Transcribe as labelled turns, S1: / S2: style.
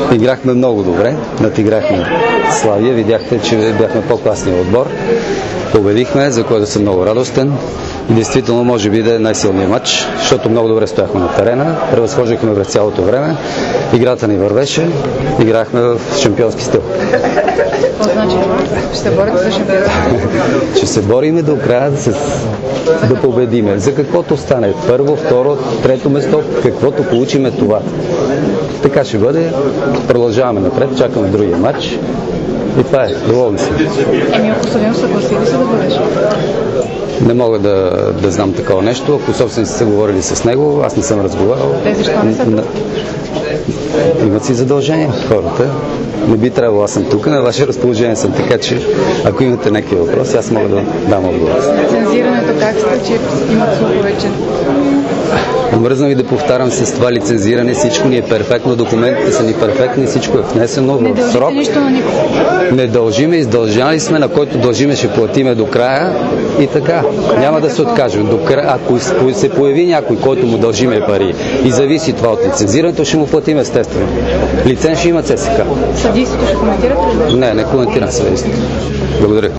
S1: Играхме много добре, надиграхме Славия, видяхте, че бяхме по-класния отбор. Победихме, за което съм много радостен. И действително може би да е най-силният матч, защото много добре стояхме на терена, превъзхождахме през цялото време, играта ни вървеше, играхме в шампионски стил.
S2: Какво значи? Ще се борите за шампионство?
S1: Ще се бориме до края да победиме. За каквото стане. Първо, второ, трето место, каквото получиме това. Така ще бъде. Продължаваме напред, чакаме другия матч. И това е. Доволни си.
S2: Ако Съден съгласи ли се да бъдеш?
S1: Не мога да знам такова нещо. Ако собственици са говорили с него, аз не съм разговарял.
S2: Те защо не са?
S1: Имат си задължения хората. Не би трябвало, аз съм тук, на ваше разположение съм, така че ако имате някакви въпроси, аз мога да дам отговор.
S2: Лицензирането как сте, че имат слухове, че...
S1: Мръзна ви да повтарям с това лицензиране, всичко ни е перфектно, документите са ни перфектни, всичко е внесено в срок.
S2: Нищо на никого.
S1: Не дължиме, издължали сме, на който дължиме ще платиме до края и така. Няма да се откажем. Ако се появи някой, който му дължиме пари и зависи това от лицензирането, ще му платим естествено. Лиценз ще има ЦСКА.
S2: Съдийството ще коментирате ли?
S1: Не коментирам съдийството. Благодаря.